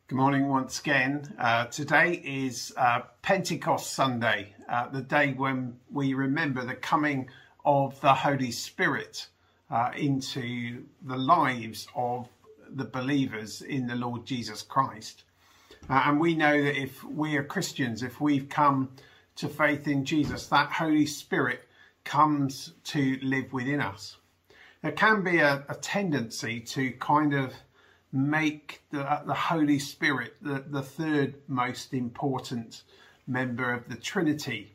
Good morning once again. Today is Pentecost Sunday, the day when we remember the coming of the Holy Spirit into the lives of the believers in the Lord Jesus Christ. And we know that if we are Christians, if we've come to faith in Jesus, that Holy Spirit comes to live within us. There can be a tendency to kind of make the Holy Spirit the third most important member of the Trinity.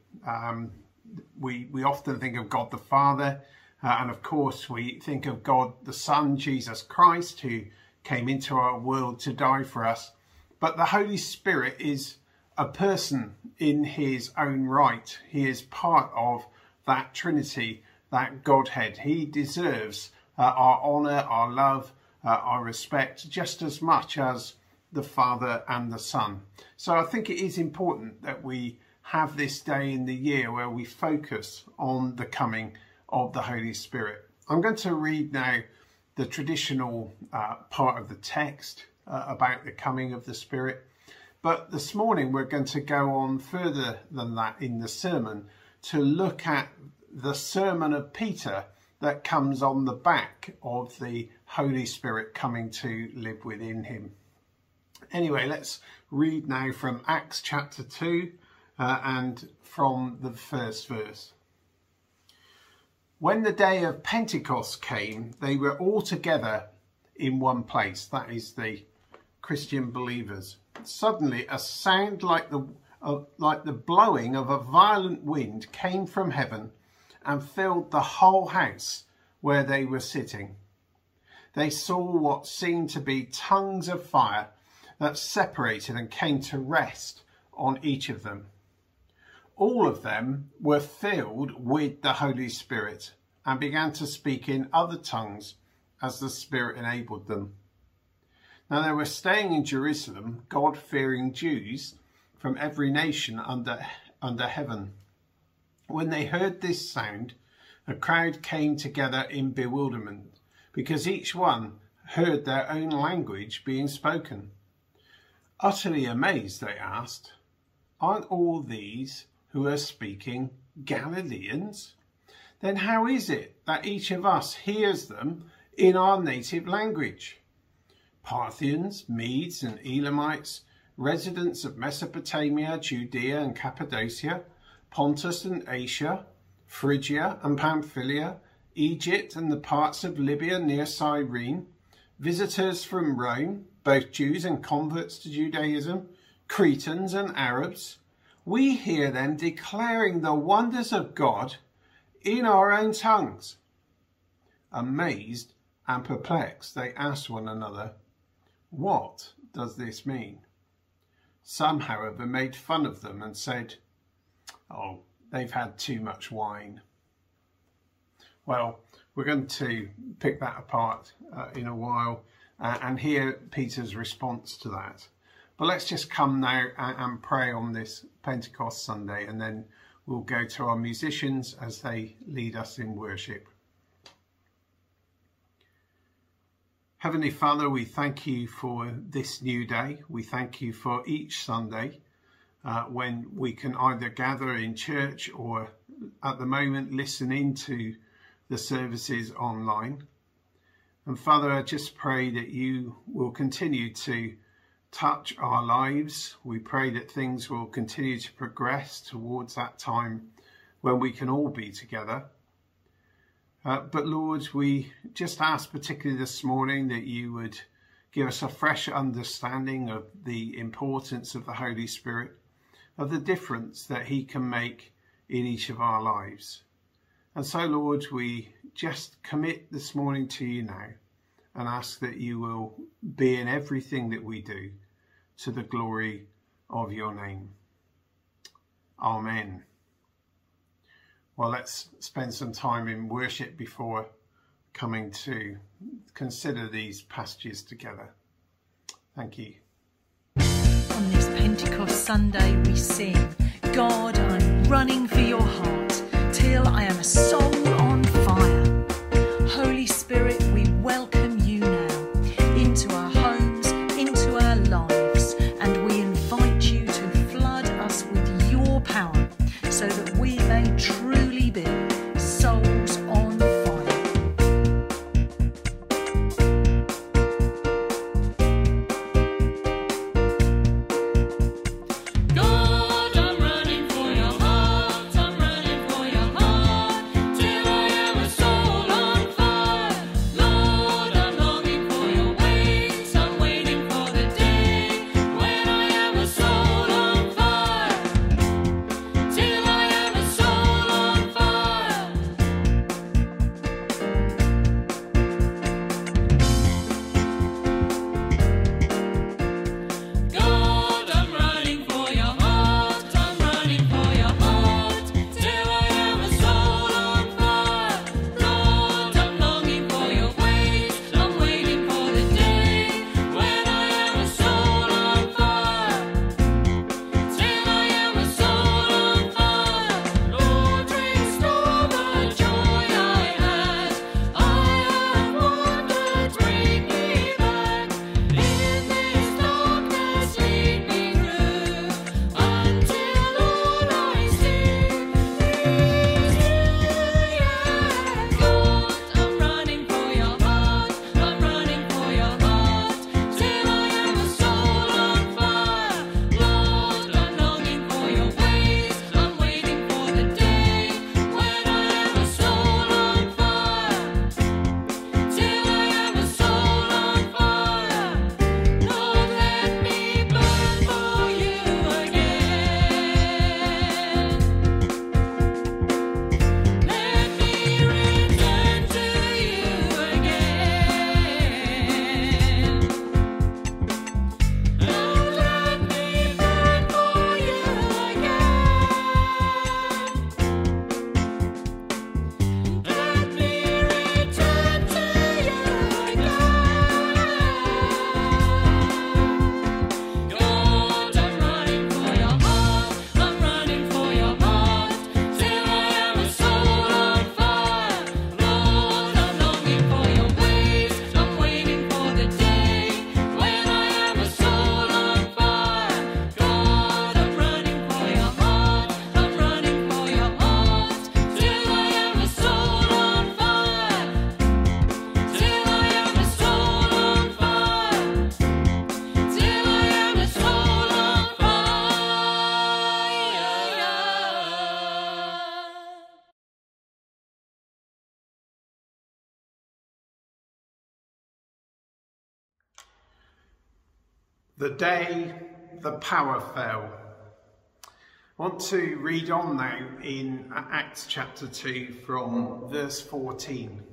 We often think of God the Father, and of course we think of God the Son, Jesus Christ, who came into our world to die for us. But the Holy Spirit is a person in his own right. He is part of that Trinity, that Godhead. He deserves our honour, our love, our respect, just as much as the Father and the Son. So I think it is important that we have this day in the year where we focus on the coming of the Holy Spirit. I'm going to read now the traditional part of the text about the coming of the Spirit. But this morning we're going to go on further than that in the sermon to look at the sermon of Peter that comes on the back of the Holy Spirit coming to live within him. Anyway, let's read now from Acts chapter 2 and from the first verse. When the day of Pentecost came, they were all together in one place. That is the Christian believers. Suddenly a sound like the blowing of a violent wind came from heaven and filled the whole house where they were sitting. They saw what seemed to be tongues of fire that separated and came to rest on each of them. All of them were filled with the Holy Spirit and began to speak in other tongues as the Spirit enabled them. Now they were staying in Jerusalem, God-fearing Jews from every nation under heaven. When they heard this sound, a crowd came together in bewilderment, because each one heard their own language being spoken. Utterly amazed, they asked, "Aren't all these who are speaking Galileans? Then how is it that each of us hears them in our native language? Parthians, Medes and Elamites, residents of Mesopotamia, Judea and Cappadocia, Pontus and Asia, Phrygia and Pamphylia, Egypt and the parts of Libya near Cyrene, visitors from Rome, both Jews and converts to Judaism, Cretans and Arabs. We hear them declaring the wonders of God in our own tongues." Amazed and perplexed, they asked one another, "What does this mean?" Some, however, made fun of them and said, "Oh, they've had too much wine." Well, we're going to pick that apart in a while and hear Peter's response to that. But let's just come now and pray on this Pentecost Sunday, and then we'll go to our musicians as they lead us in worship. Heavenly Father, we thank you for this new day. We thank you for each Sunday when we can either gather in church or at the moment listen into the services online. And Father, I just pray that you will continue to touch our lives. We pray that things will continue to progress towards that time when we can all be together. But Lord, we just ask particularly this morning that you would give us a fresh understanding of the importance of the Holy Spirit, of the difference that he can make in each of our lives. And so, Lord, we just commit this morning to you now and ask that you will be in everything that we do to the glory of your name. Amen. Well, let's spend some time in worship before coming to consider these passages together. Thank you. On this Pentecost Sunday we sing, "God, I'm running for your heart, till I am a soul on fire." Holy Spirit, we welcome you now into our homes, into our lives. The day the power fell. I want to read on now in Acts chapter 2 from verse 14.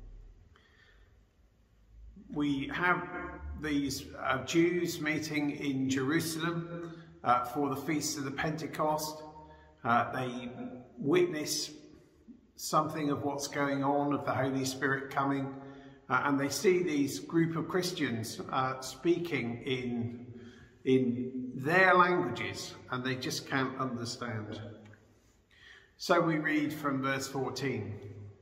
We have these Jews meeting in Jerusalem for the Feast of the Pentecost. They witness something of what's going on, of the Holy Spirit coming, and they see these group of Christians speaking in their languages, and they just can't understand. So we read from verse 14.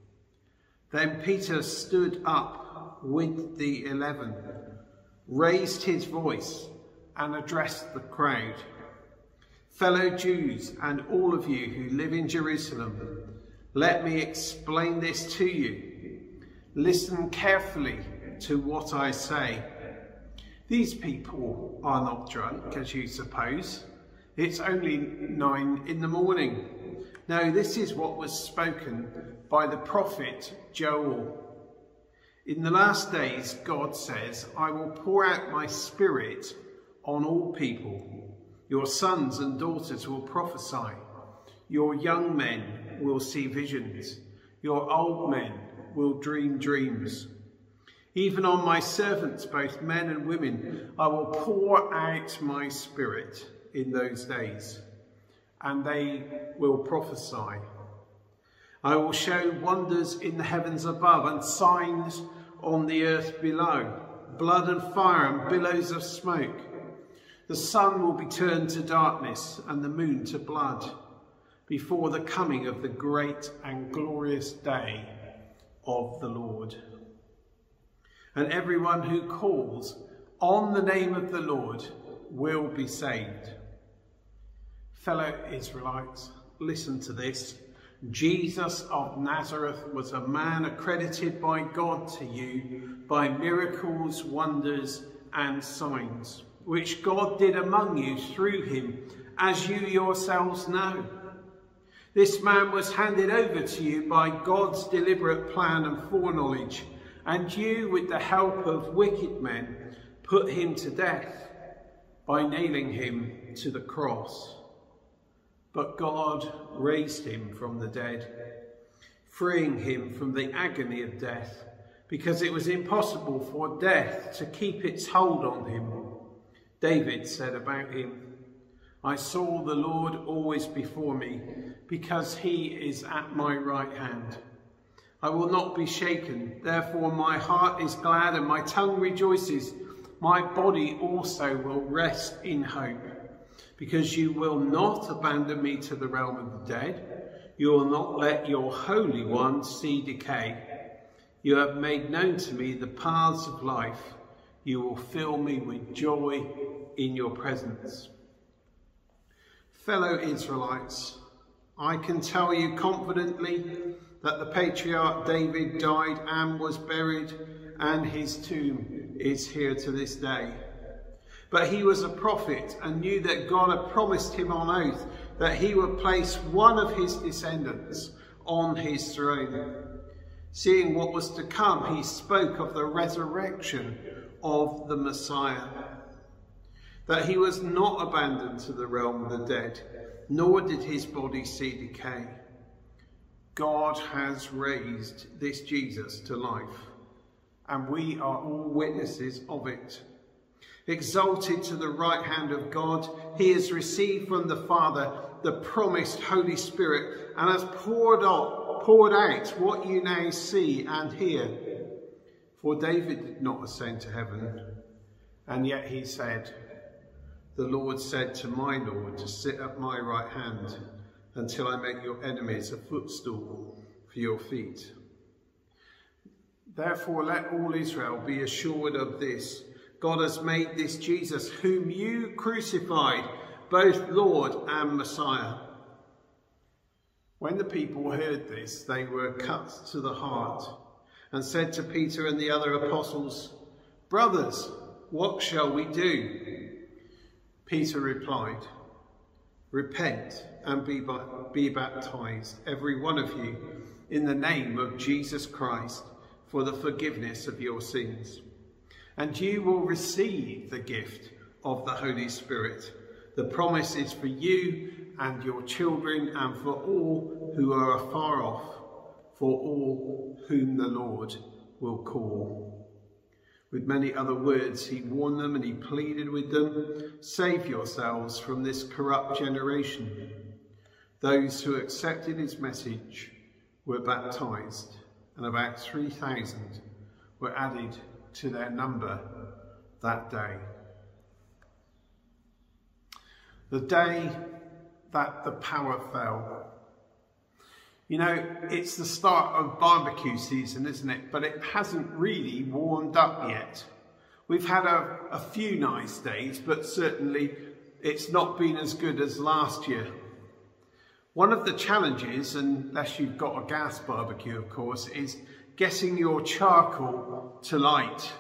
Then Peter stood up with the 11, raised his voice and addressed the crowd. Fellow Jews and all of you who live in Jerusalem, let me explain this to you. Listen carefully to what I say. These people are not drunk, as you suppose. It's only 9 in the morning. No, this is what was spoken by the prophet Joel. In the last days, God says, I will pour out my spirit on all people. Your sons and daughters will prophesy. Your young men will see visions. Your old men will dream dreams. Even on my servants, both men and women, I will pour out my spirit in those days, and they will prophesy. I will show wonders in the heavens above and signs on the earth below, blood and fire and billows of smoke. The sun will be turned to darkness and the moon to blood before the coming of the great and glorious day of the Lord. And everyone who calls on the name of the Lord will be saved. Fellow Israelites, listen to this. Jesus of Nazareth was a man accredited by God to you by miracles, wonders and signs, which God did among you through him, as you yourselves know. This man was handed over to you by God's deliberate plan and foreknowledge, and you, with the help of wicked men, put him to death by nailing him to the cross. But God raised him from the dead, freeing him from the agony of death, because it was impossible for death to keep its hold on him. David said about him, I saw the Lord always before me, because he is at my right hand. I will not be shaken, therefore my heart is glad and my tongue rejoices. My body also will rest in hope, because you will not abandon me to the realm of the dead. You will not let your Holy One see decay. You have made known to me the paths of life. You will fill me with joy in your presence. Fellow Israelites, I can tell you confidently that the patriarch David died and was buried, and his tomb is here to this day. But he was a prophet and knew that God had promised him on oath that he would place one of his descendants on his throne. Seeing what was to come, he spoke of the resurrection of the Messiah, that he was not abandoned to the realm of the dead, nor did his body see decay. God has raised this Jesus to life, and we are all witnesses of it. Exalted to the right hand of God, he has received from the Father the promised Holy Spirit and has poured out what you now see and hear. For David did not ascend to heaven, and yet he said, the Lord said to my Lord to sit at my right hand until I make your enemies a footstool for your feet. Therefore, let all Israel be assured of this. God has made this Jesus, whom you crucified, both Lord and Messiah. When the people heard this, they were cut to the heart and said to Peter and the other apostles, brothers, what shall we do? Peter replied, repent and be baptized, every one of you, in the name of Jesus Christ, for the forgiveness of your sins. And you will receive the gift of the Holy Spirit. The promise is for you and your children and for all who are afar off, for all whom the Lord will call. With many other words, he warned them and he pleaded with them, save yourselves from this corrupt generation. Those who accepted his message were baptized, and about 3,000 were added to their number that day. The day that the power fell. You know, it's the start of barbecue season, isn't it? But it hasn't really warmed up yet. We've had a few nice days, but certainly it's not been as good as last year. One of the challenges, unless you've got a gas barbecue, of course, is getting your charcoal to light.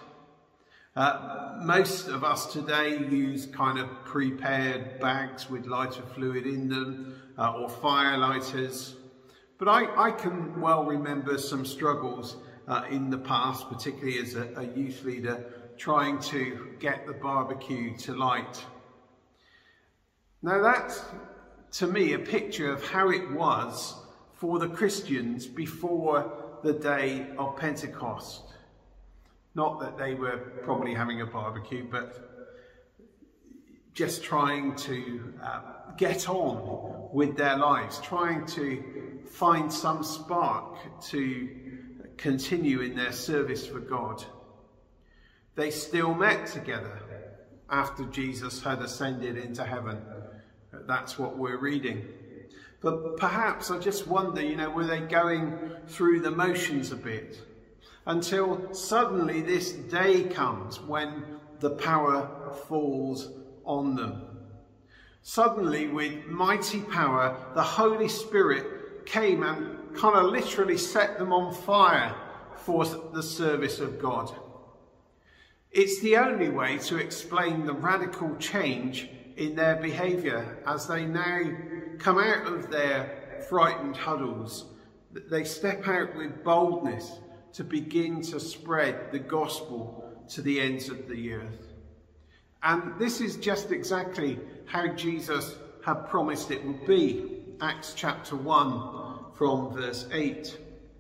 Most of us today use kind of prepared bags with lighter fluid in them, or fire lighters. But I can well remember some struggles in the past, particularly as a youth leader, trying to get the barbecue to light. Now that's, to me, a picture of how it was for the Christians before the day of Pentecost. Not that they were probably having a barbecue, but just trying to get on with their lives, trying to find some spark to continue in their service for God. They still met together after Jesus had ascended into heaven. That's what we're reading. But perhaps I just wonder, you know, were they going through the motions a bit? Until suddenly this day comes when the power falls on them. Suddenly, with mighty power, the Holy Spirit came and kind of literally set them on fire for the service of God. It's the only way to explain the radical change in their behaviour as they now come out of their frightened huddles. They step out with boldness to begin to spread the gospel to the ends of the earth. And this is just exactly how Jesus had promised it would be. Acts chapter 1 from verse 8.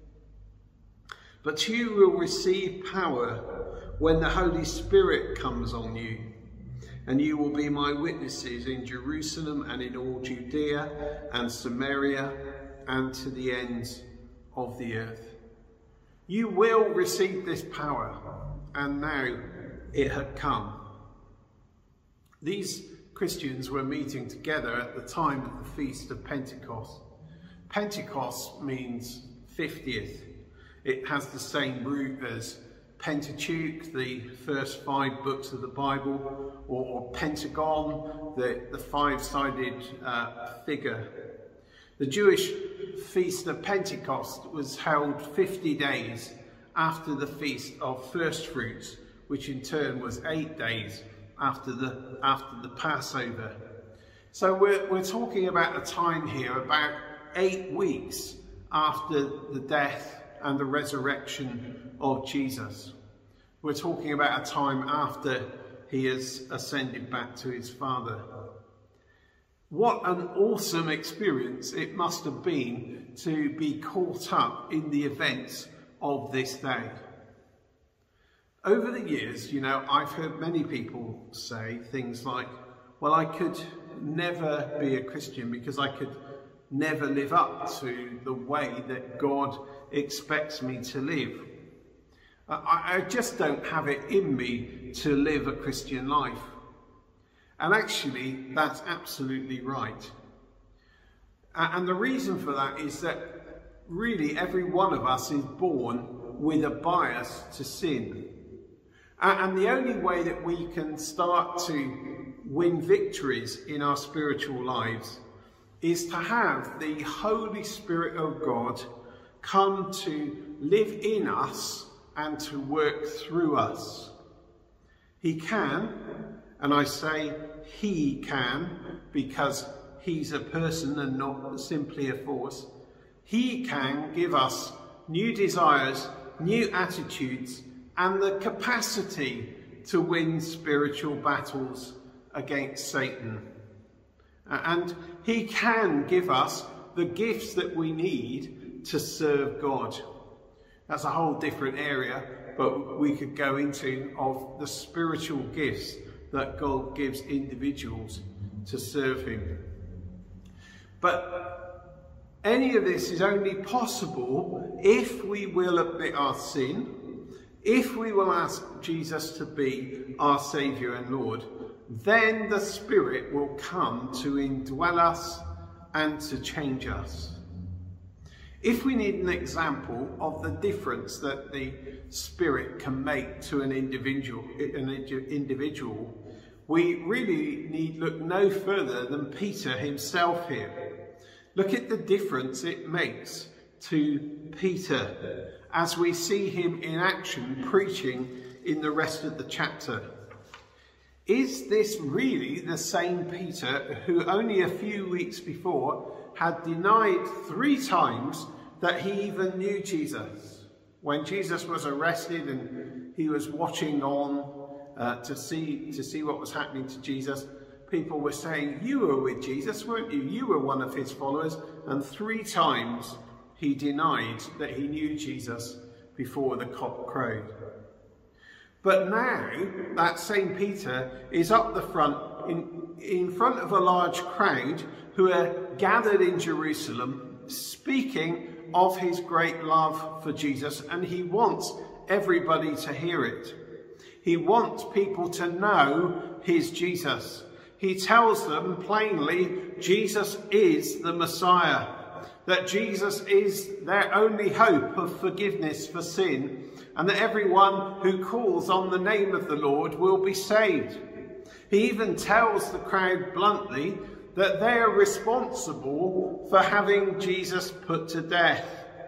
But you will receive power when the Holy Spirit comes on you, and you will be my witnesses in Jerusalem and in all Judea and Samaria and to the ends of the earth. You will receive this power, and now it had come. These Christians were meeting together at the time of the Feast of Pentecost. Pentecost means 50th. It has the same root as Pentateuch, the first 5 books of the Bible, or Pentagon, the 5-sided figure. The Jewish Feast of Pentecost was held 50 days after the Feast of First Fruits, which in turn was 8 days after the Passover. So we're talking about a time here about 8 weeks after the death and the resurrection of Jesus. We're talking about a time after he has ascended back to his Father. What an awesome experience it must have been to be caught up in the events of this day. Over the years, you know, I've heard many people say things like, well, I could never be a Christian because I could never live up to the way that God expects me to live. I just don't have it in me to live a Christian life. And actually, that's absolutely right. And the reason for that is that really every one of us is born with a bias to sin. And the only way that we can start to win victories in our spiritual lives is to have the Holy Spirit of God come to live in us and to work through us. He can, and I say he can because he's a person and not simply a force. He can give us new desires, new attitudes, and the capacity to win spiritual battles against Satan. And he can give us the gifts that we need to serve God. That's a whole different area, but we could go into of the spiritual gifts that God gives individuals to serve him. But any of this is only possible if we will admit our sin, if we will ask Jesus to be our Saviour and Lord. Then the Spirit will come to indwell us and to change us. If we need an example of the difference that the Spirit can make to an individual, we really need look no further than Peter himself here. Look at the difference it makes to Peter as we see him in action preaching in the rest of the chapter. Is this really the same Peter who only a few weeks before had denied 3 times that he even knew Jesus? When Jesus was arrested and he was watching on to see what was happening to Jesus, people were saying, "You were with Jesus, weren't you? You were one of his followers." And 3 times he denied that he knew Jesus before the cock crowed. But now, that same Peter is up the front, in front of a large crowd who are gathered in Jerusalem, speaking of his great love for Jesus, and he wants everybody to hear it. He wants people to know his Jesus. He tells them plainly, Jesus is the Messiah, that Jesus is their only hope of forgiveness for sin, and that everyone who calls on the name of the Lord will be saved. He even tells the crowd bluntly that they are responsible for having Jesus put to death.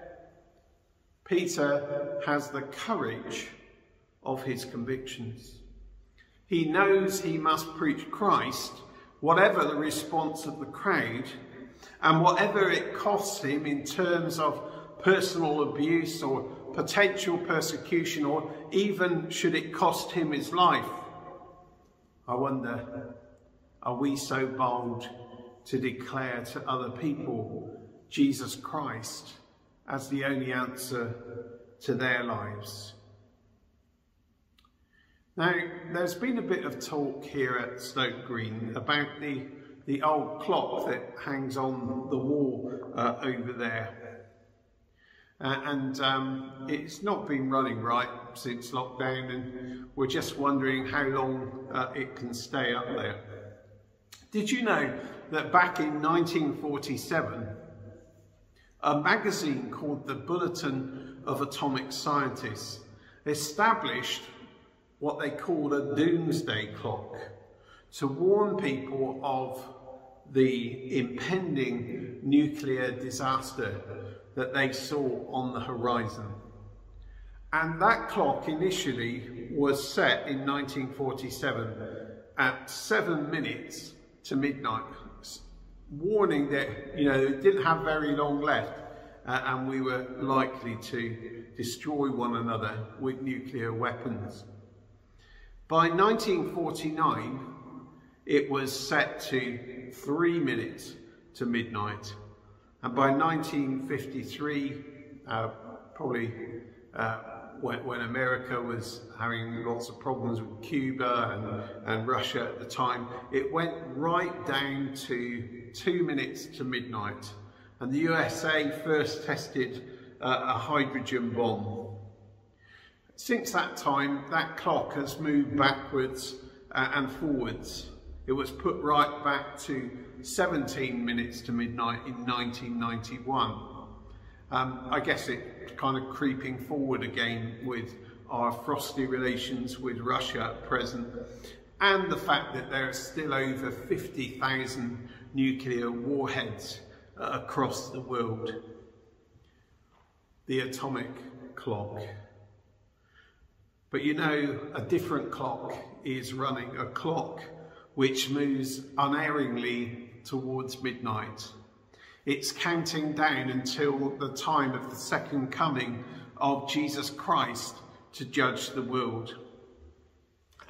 Peter has the courage of his convictions. He knows he must preach Christ, whatever the response of the crowd, and whatever it costs him in terms of personal abuse or potential persecution, or even should it cost him his life. I wonder, are we so bold to declare to other people Jesus Christ as the only answer to their lives? Now, there's been a bit of talk here at Stoke Green about the old clock that hangs on the wall over there. It's not been running right since lockdown, and we're just wondering how long it can stay up there. Did you know that back in 1947, a magazine called the Bulletin of Atomic Scientists established what they called a doomsday clock to warn people of the impending nuclear disaster that they saw on the horizon. And that clock initially was set in 1947 at 7 minutes to midnight, warning that, it didn't have very long left and we were likely to destroy one another with nuclear weapons. By 1949, it was set to 3 minutes to midnight. And by 1953, when America was having lots of problems with Cuba and Russia at the time, it went right down to 2 minutes to midnight. And the USA first tested a hydrogen bomb. Since that time, that clock has moved backwards and forwards. It was put right back to 17 minutes to midnight in 1991. I guess it's kind of creeping forward again with our frosty relations with Russia at present, and the fact that there are still over 50,000 nuclear warheads across the world. The atomic clock. But a different clock is running, a clock which moves unerringly towards midnight. It's counting down until the time of the second coming of Jesus Christ to judge the world.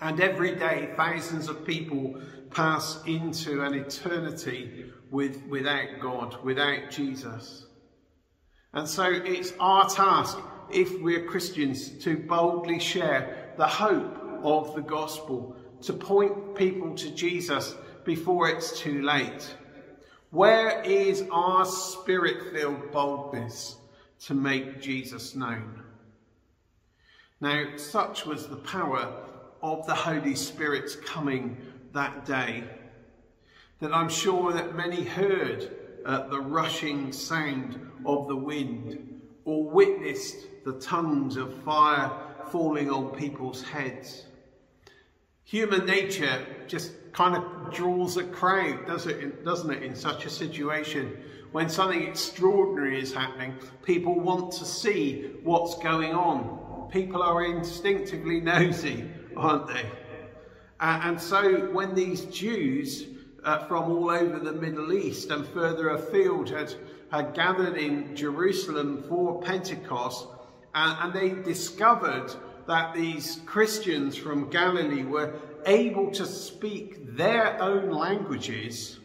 And every day, thousands of people pass into an eternity without God, without Jesus. And so it's our task, if we're Christians, to boldly share the hope of the gospel, to point people to Jesus before it's too late. Where is our spirit-filled boldness to make Jesus known? Now, such was the power of the Holy Spirit's coming that day, that I'm sure that many heard the rushing sound of the wind, or witnessed the tongues of fire falling on people's heads. Human nature just kind of draws a crowd, doesn't it, in such a situation? When something extraordinary is happening, people want to see what's going on. People are instinctively nosy, aren't they? And so when these Jews from all over the Middle East and further afield had gathered in Jerusalem for Pentecost, and they discovered that these Christians from Galilee were able to speak their own languages,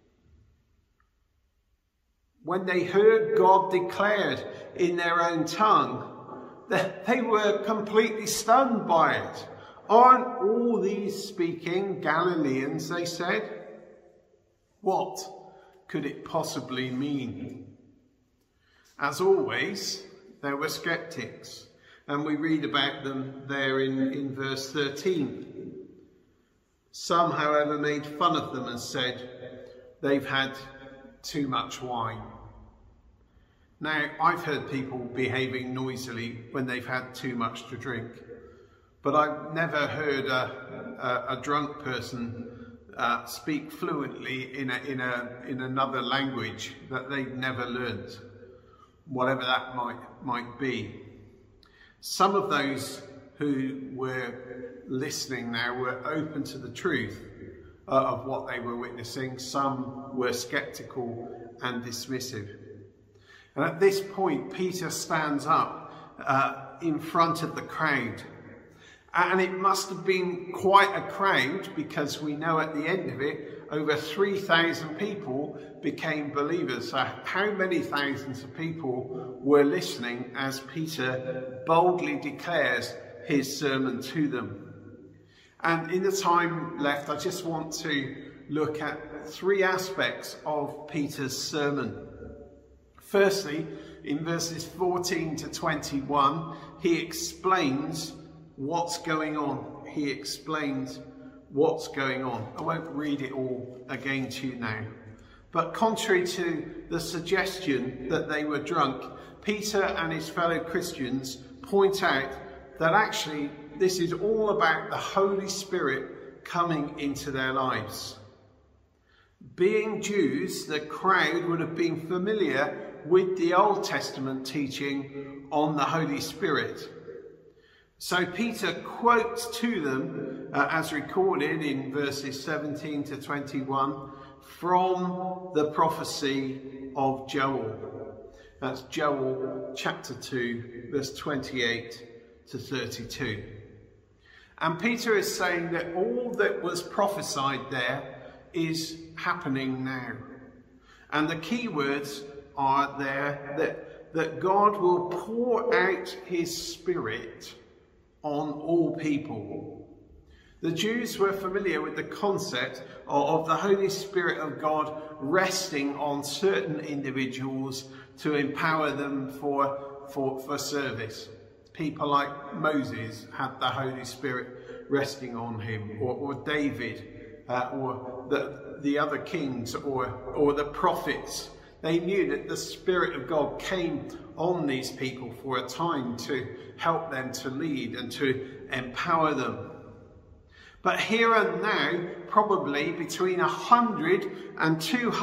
when they heard God declared in their own tongue, they were completely stunned by it. Aren't all these speaking Galileans, they said? What could it possibly mean? As always, there were skeptics, and we read about them there in verse 13. Some, however, made fun of them and said they've had too much wine. Now, I've heard people behaving noisily when they've had too much to drink, but I've never heard a drunk person speak fluently in another language that they've never learnt, whatever that might be. Some of those who were listening now were open to the truth of what they were witnessing. Some were sceptical and dismissive. And at this point, Peter stands up in front of the crowd. And it must have been quite a crowd, because we know at the end of it, over 3,000 people became believers. So how many thousands of people were listening as Peter boldly declares his sermon to them? And in the time left, I just want to look at three aspects of Peter's sermon. Firstly, in verses 14 to 21, he explains what's going on. He explains what's going on. I won't read it all again to you now. But contrary to the suggestion that they were drunk, Peter and his fellow Christians point out that actually this is all about the Holy Spirit coming into their lives. Being Jews, the crowd would have been familiar with the Old Testament teaching on the Holy Spirit. So Peter quotes to them, as recorded in verses 17 to 21, from the prophecy of Joel. That's Joel chapter 2, verse 28 to 32. And Peter is saying that all that was prophesied there is happening now. And the key words are there that God will pour out his Spirit on all people. The Jews were familiar with the concept of the Holy Spirit of God resting on certain individuals to empower them for service. People like Moses had the Holy Spirit resting on him, or David, or the other kings, or the prophets. They knew that the Spirit of God came on these people for a time to help them to lead and to empower them. But here and now, probably between 100 and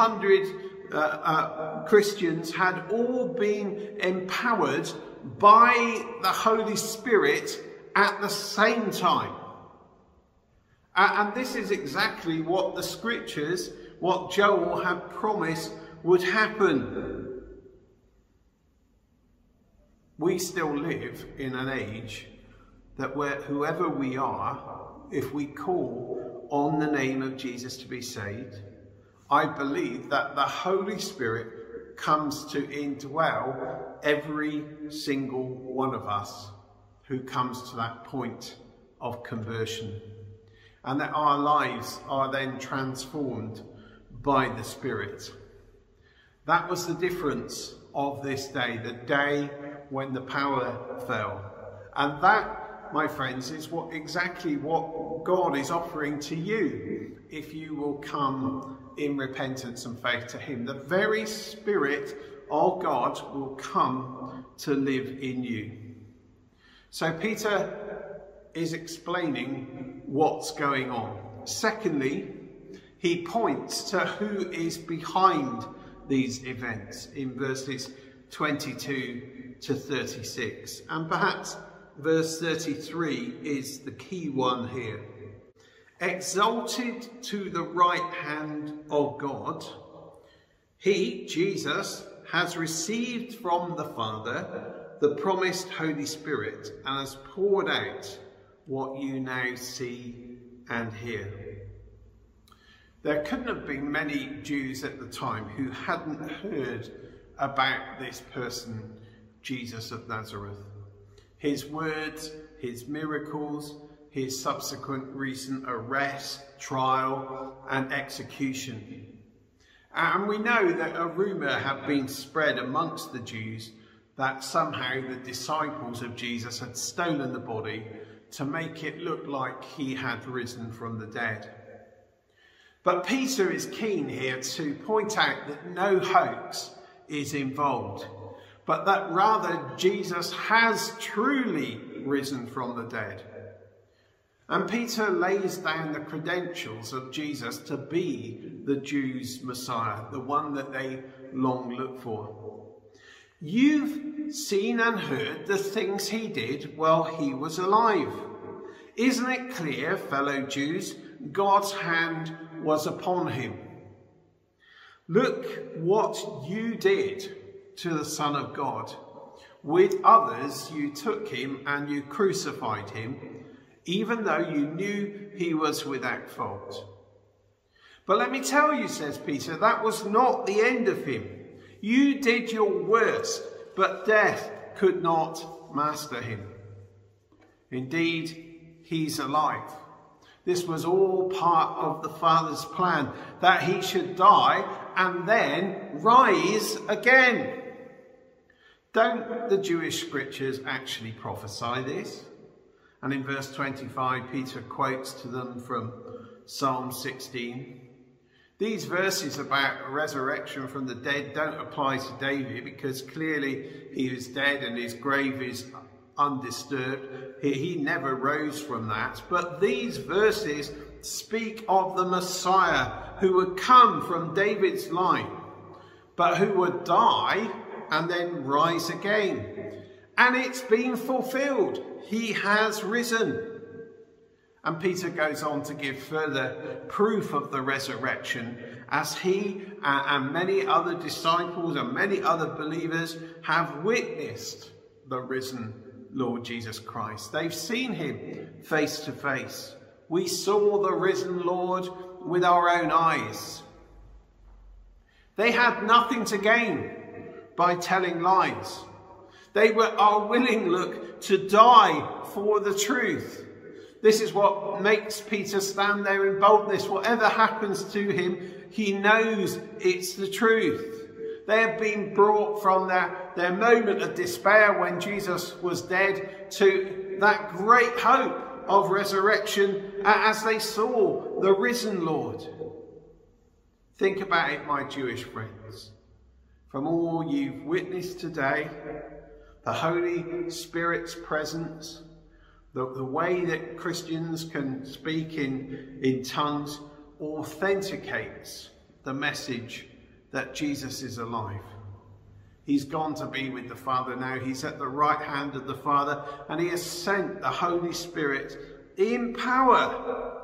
200 Christians had all been empowered by the Holy Spirit at the same time. And this is exactly what the scriptures, what Joel had promised would happen. We still live in an age that where whoever we are, if we call on the name of Jesus to be saved, I believe that the Holy Spirit comes to indwell every single one of us who comes to that point of conversion, and that our lives are then transformed by the Spirit. That was the difference of this day, the day when the power fell. And that, my friends, is exactly what God is offering to you if you will come in repentance and faith to him. The very Spirit of God will come to live in you. So Peter is explaining what's going on. Secondly, he points to who is behind these events in verses 22 to 36. And perhaps verse 33 is the key one here. Exalted to the right hand of God, he, Jesus, has received from the Father the promised Holy Spirit and has poured out what you now see and hear. There couldn't have been many Jews at the time who hadn't heard about this person, Jesus of Nazareth. His words, his miracles, his subsequent recent arrest, trial and execution. And we know that a rumour had been spread amongst the Jews that somehow the disciples of Jesus had stolen the body to make it look like he had risen from the dead. But Peter is keen here to point out that no hoax is involved, but that rather Jesus has truly risen from the dead. And Peter lays down the credentials of Jesus to be the Jews' Messiah, the one that they long looked for. You've seen and heard the things he did while he was alive. Isn't it clear, fellow Jews, God's hand was upon him? Look what you did to the Son of God. With others you took him and you crucified him, even though you knew he was without fault. But let me tell you, says Peter, that was not the end of him. You did your worst, but death could not master him. Indeed, he's alive. This was all part of the Father's plan, that he should die and then rise again. Don't the Jewish scriptures actually prophesy this? And in verse 25, Peter quotes to them from Psalm 16. These verses about resurrection from the dead don't apply to David, because clearly he is dead and his grave is undisturbed. He never rose from that. But these verses speak of the Messiah who would come from David's line, but who would die and then rise again. And it's been fulfilled. He has risen. And Peter goes on to give further proof of the resurrection as he and many other disciples and many other believers have witnessed the risen Lord Jesus Christ. They've seen him face to face. We saw the risen Lord with our own eyes. They had nothing to gain by telling lies. They are willing, look, to die for the truth. This is what makes Peter stand there in boldness. Whatever happens to him, he knows it's the truth. They have been brought from their moment of despair when Jesus was dead to that great hope of resurrection as they saw the risen Lord. Think about it, my Jewish friends. From all you've witnessed today, the Holy Spirit's presence, the way that Christians can speak in tongues authenticates the message that Jesus is alive. He's gone to be with the Father now. He's at the right hand of the Father, and he has sent the Holy Spirit in power.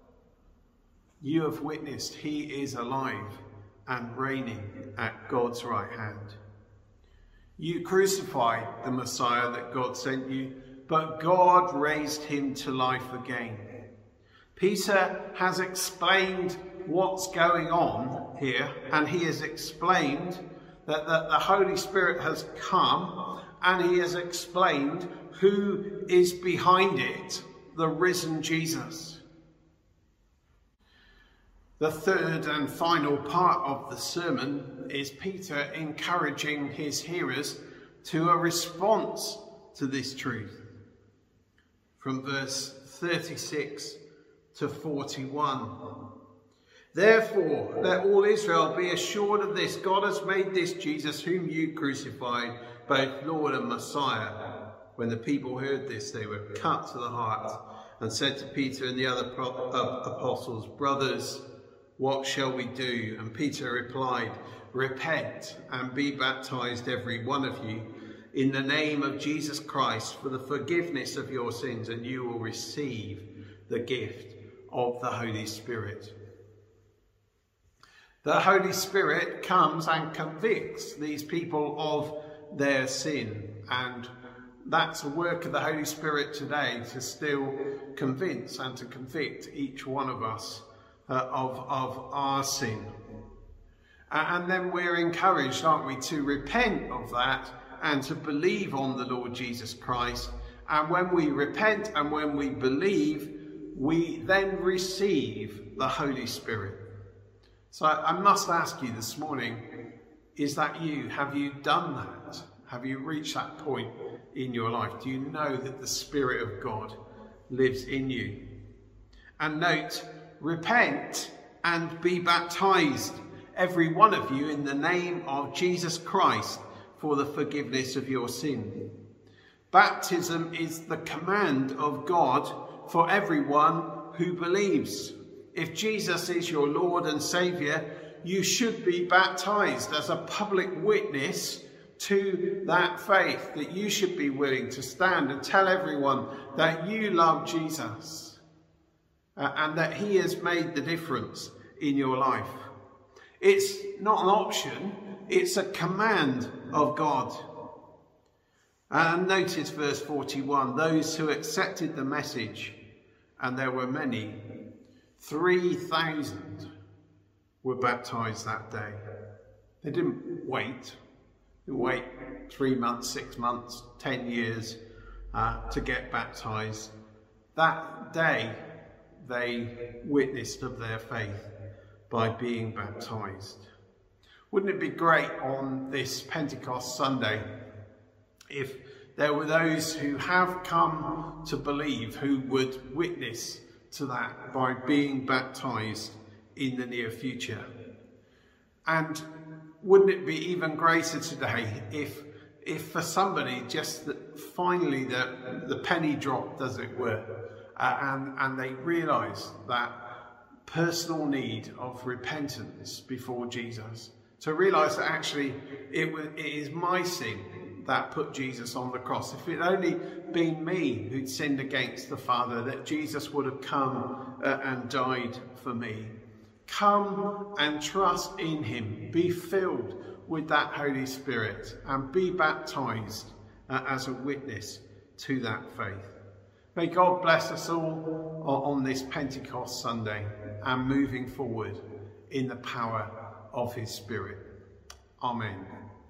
You have witnessed he is alive and reigning at God's right hand. You crucified the Messiah that God sent you, but God raised him to life again. Peter has explained what's going on here, and he has explained that the Holy Spirit has come, and he has explained who is behind it, the risen Jesus. The third and final part of the sermon is Peter encouraging his hearers to a response to this truth. From verse 36 to 41. Therefore, let all Israel be assured of this: God has made this Jesus, whom you crucified, both Lord and Messiah. When the people heard this, they were cut to the heart and said to Peter and the other apostles, "Brothers, what shall we do?" And Peter replied, "Repent and be baptized, every one of you, in the name of Jesus Christ for the forgiveness of your sins, and you will receive the gift of the Holy Spirit." The Holy Spirit comes and convicts these people of their sin, and that's a work of the Holy Spirit today, to still convince and to convict each one of us of our sin. And then we're encouraged, aren't we, to repent of that and to believe on the Lord Jesus Christ. And when we repent and when we believe, we then receive the Holy Spirit. So I must ask you this morning, is that you? Have you done that? Have you reached that point in your life? Do you know that the Spirit of God lives in you? And note, repent and be baptized, every one of you, in the name of Jesus Christ for the forgiveness of your sin. Baptism is the command of God for everyone who believes. If Jesus is your Lord and Saviour, you should be baptized as a public witness to that faith, that you should be willing to stand and tell everyone that you love Jesus and that he has made the difference in your life. It's not an option, it's a command of God. And notice verse 41, those who accepted the message, and there were many, 3,000 were baptized that day. They didn't wait 3 months, 6 months, 10 years to get baptized. That day they witnessed of their faith by being baptized. Wouldn't it be great on this Pentecost Sunday if there were those who have come to believe who would witness to that by being baptized in the near future? And wouldn't it be even greater today if for somebody just that finally the penny dropped, as it were, and they realised that personal need of repentance before Jesus, to realise that actually it is my sin that put Jesus on the cross. If it had only been me who'd sinned against the Father, that Jesus would have come and died for me. Come and trust in him. Be filled with that Holy Spirit and be baptized as a witness to that faith. May God bless us all on this Pentecost Sunday and moving forward in the power of his Spirit. Amen.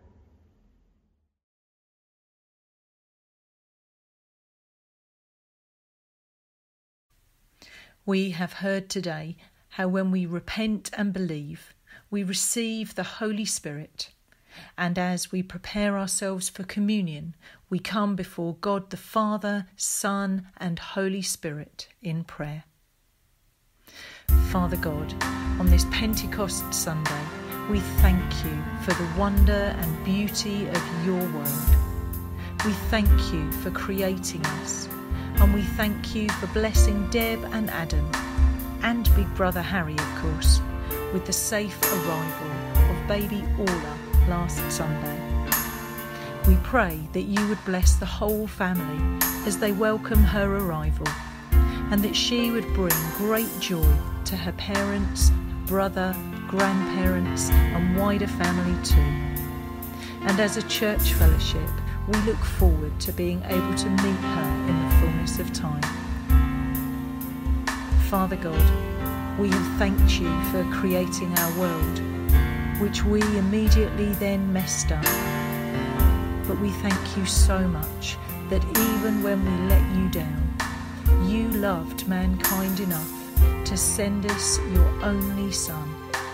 We have heard today how when we repent and believe, we receive the Holy Spirit. And as we prepare ourselves for communion, we come before God the Father, Son, and Holy Spirit in prayer. Father God, on this Pentecost Sunday, we thank you for the wonder and beauty of your world. We thank you for creating us, and we thank you for blessing Deb and Adam, and Big Brother Harry, of course, with the safe arrival of baby Orla last Sunday. We pray that you would bless the whole family as they welcome her arrival, and that she would bring great joy to her parents, brother, grandparents, and wider family too. And as a church fellowship, we look forward to being able to meet her in the fullness of time. Father God, we have thanked you for creating our world, which we immediately then messed up. But we thank you so much that even when we let you down, you loved mankind enough to send us your only Son.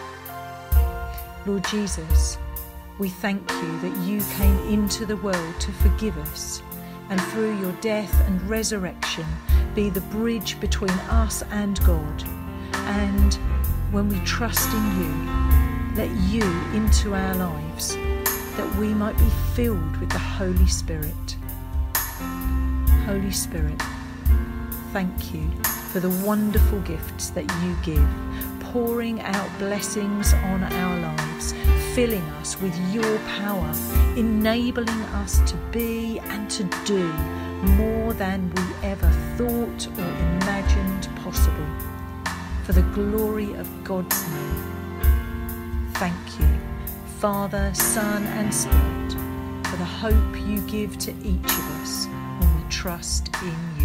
Lord Jesus, we thank you that you came into the world to forgive us, and through your death and resurrection be the bridge between us and God. And when we trust in you, let you into our lives, that we might be filled with the Holy Spirit. Holy Spirit, thank you for the wonderful gifts that you give, pouring out blessings on our lives, filling us with your power, enabling us to be and to do more than we ever thought or imagined possible. For the glory of God's name. Thank you, Father, Son and Spirit, for the hope you give to each of us when we trust in you.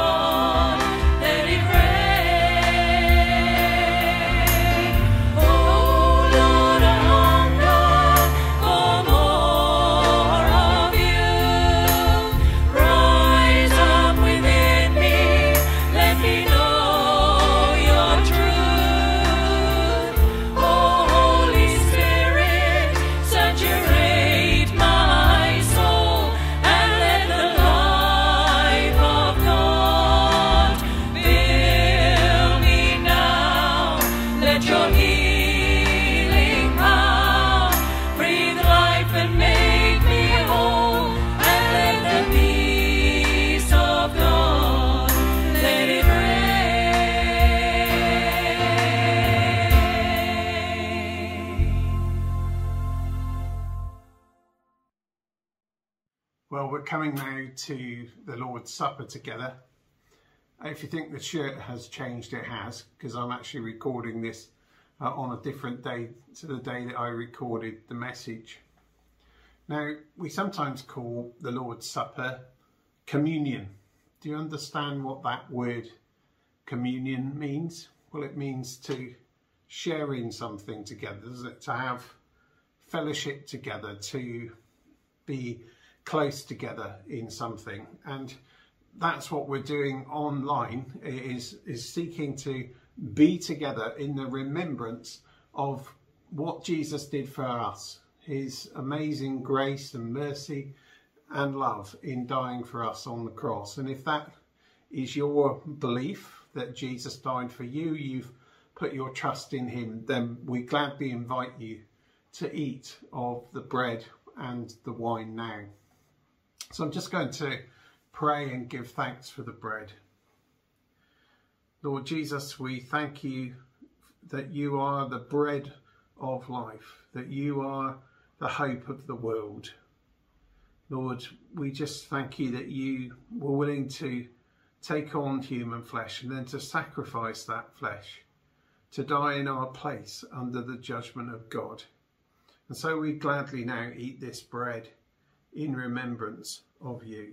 Oh coming now to the Lord's Supper together. If you think the shirt has changed, it has, because I'm actually recording this on a different day to the day that I recorded the message. Now, we sometimes call the Lord's Supper communion. Do you understand what that word communion means? Well, it means to share in something together, doesn't it? To have fellowship together, to be close together in something. And that's what we're doing online, is seeking to be together in the remembrance of what Jesus did for us, his amazing grace and mercy and love in dying for us on the cross. And if that is your belief that Jesus died for you, you've put your trust in him, then we gladly invite you to eat of the bread and the wine now. So I'm just going to pray and give thanks for the bread. Lord Jesus, we thank you that you are the bread of life, that you are the hope of the world. Lord, we just thank you that you were willing to take on human flesh and then to sacrifice that flesh, to die in our place under the judgment of God. And so we gladly now eat this bread in remembrance of you.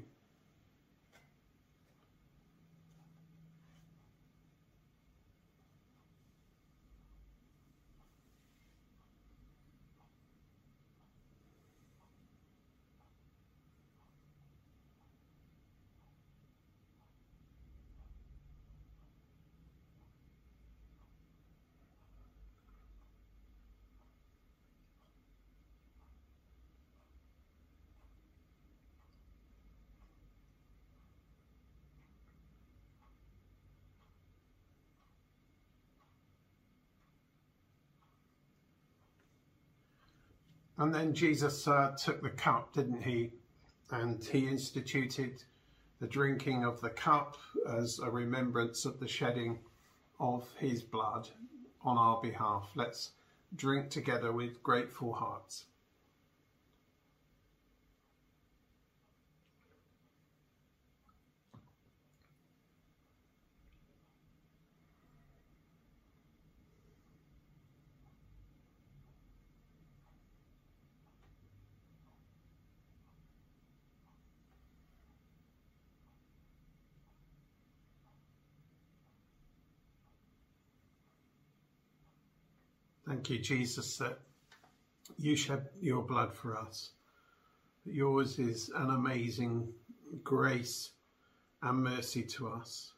And then Jesus took the cup, didn't he? And he instituted the drinking of the cup as a remembrance of the shedding of his blood on our behalf. Let's drink together with grateful hearts. Thank you, Jesus, that you shed your blood for us. Yours is an amazing grace and mercy to us.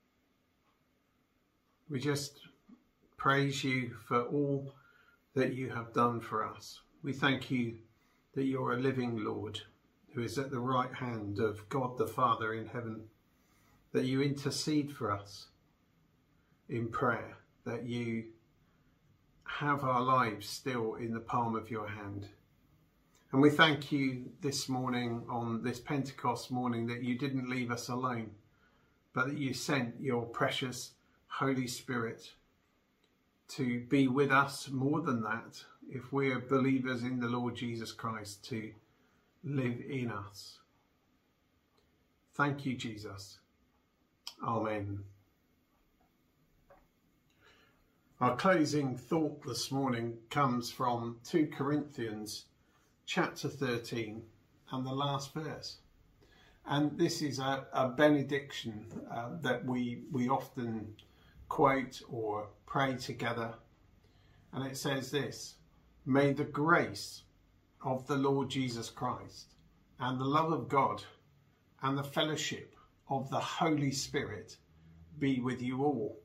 We just praise you for all that you have done for us. We thank you that you're a living Lord who is at the right hand of God the Father in heaven, that you intercede for us in prayer, that you have our lives still in the palm of your hand. And we thank you this morning, on this Pentecost morning, that you didn't leave us alone, but that you sent your precious Holy Spirit to be with us. More than that, if we are believers in the Lord Jesus Christ, to live in us. Thank you, Jesus. Amen. Our closing thought this morning comes from 2 Corinthians chapter 13 and the last verse. And this is a benediction that we often quote or pray together. And it says this: "May the grace of the Lord Jesus Christ and the love of God and the fellowship of the Holy Spirit be with you all."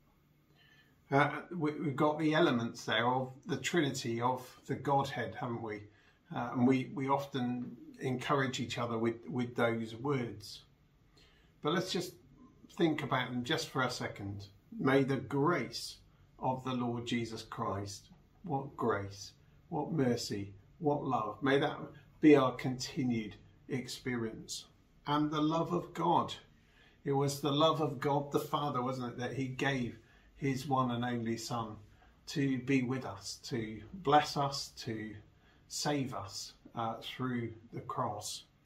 We've got the elements there of the Trinity, of the Godhead, haven't we? And we often encourage each other with those words. But let's just think about them just for a second. May the grace of the Lord Jesus Christ, what grace, what mercy, what love, may that be our continued experience. And the love of God. It was the love of God the Father, wasn't it, that he gave his one and only Son to be with us, to bless us, to save us through the cross.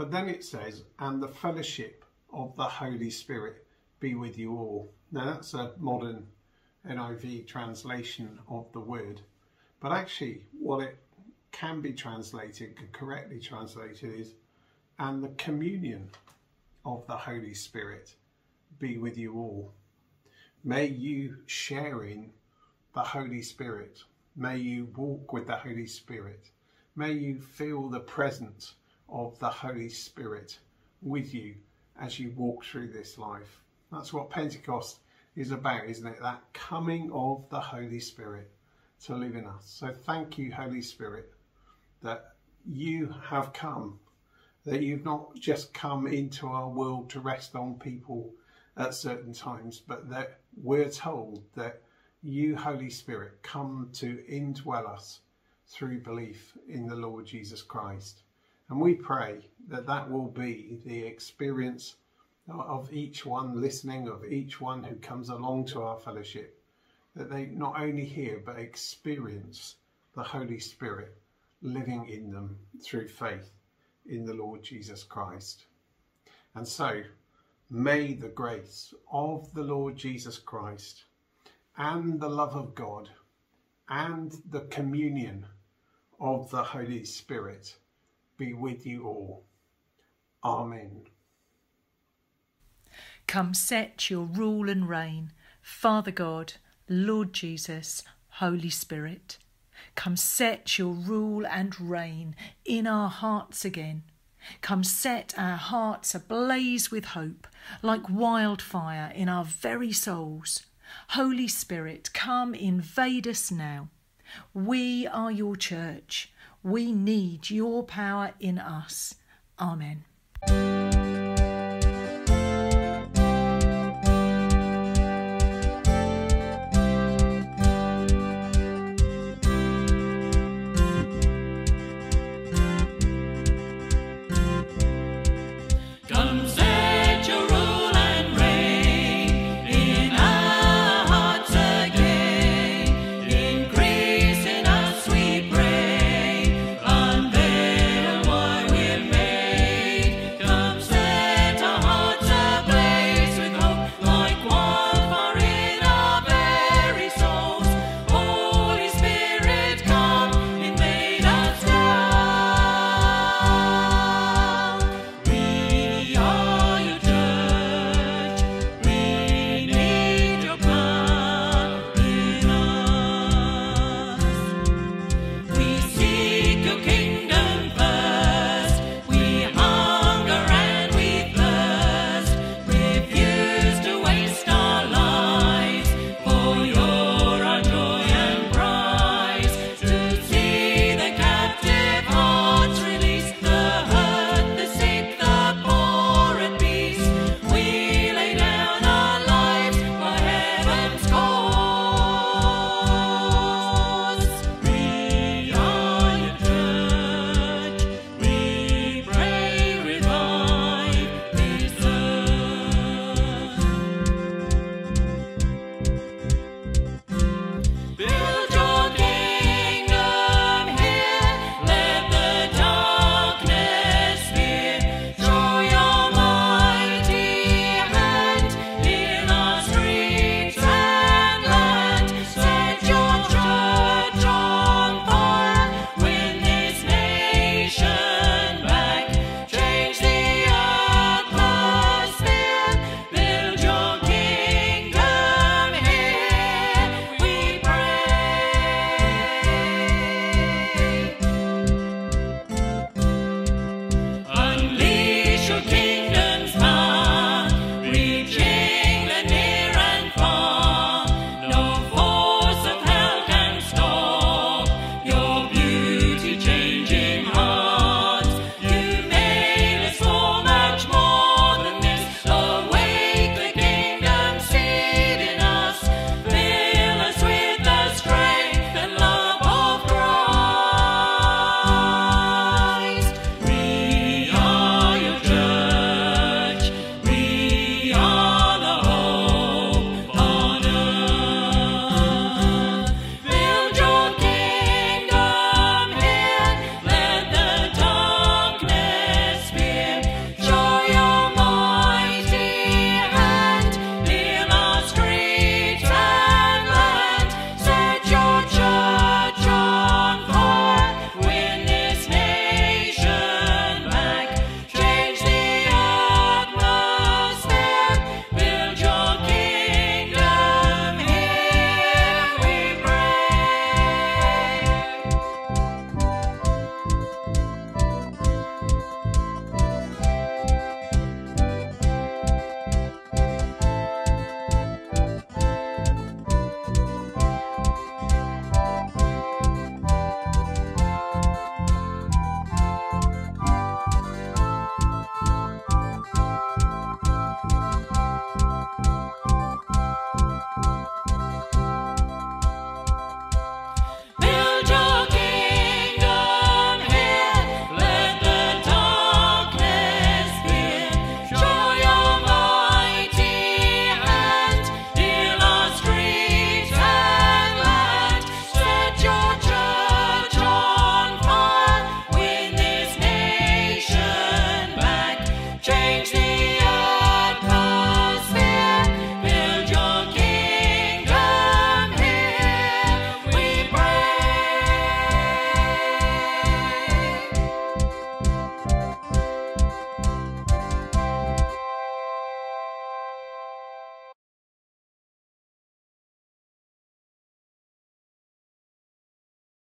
But then it says, and the fellowship of the Holy Spirit be with you all. Now that's a modern NIV translation of the word, but actually what it can be translated, correctly translated, is, and the communion of the Holy Spirit be with you all. May you share in the Holy Spirit. May you walk with the Holy Spirit. May you feel the presence of the Holy Spirit with you as you walk through this life. That's what Pentecost is about, isn't it? That coming of the Holy Spirit to live in us. So thank you, Holy Spirit, that you have come, that you've not just come into our world to rest on people at certain times, but that we're told that you, Holy Spirit, come to indwell us through belief in the Lord Jesus Christ. And we pray that that will be the experience of each one listening, of each one who comes along to our fellowship, that they not only hear but experience the Holy Spirit living in them through faith in the Lord Jesus Christ. And so may the grace of the Lord Jesus Christ and the love of God and the communion of the Holy Spirit be with you all. Amen. Come set your rule and reign, Father God, Lord Jesus, Holy Spirit. Come set your rule and reign in our hearts again. Come set our hearts ablaze with hope, like wildfire in our very souls. Holy Spirit, come invade us now. We are your church. We need your power in us. Amen.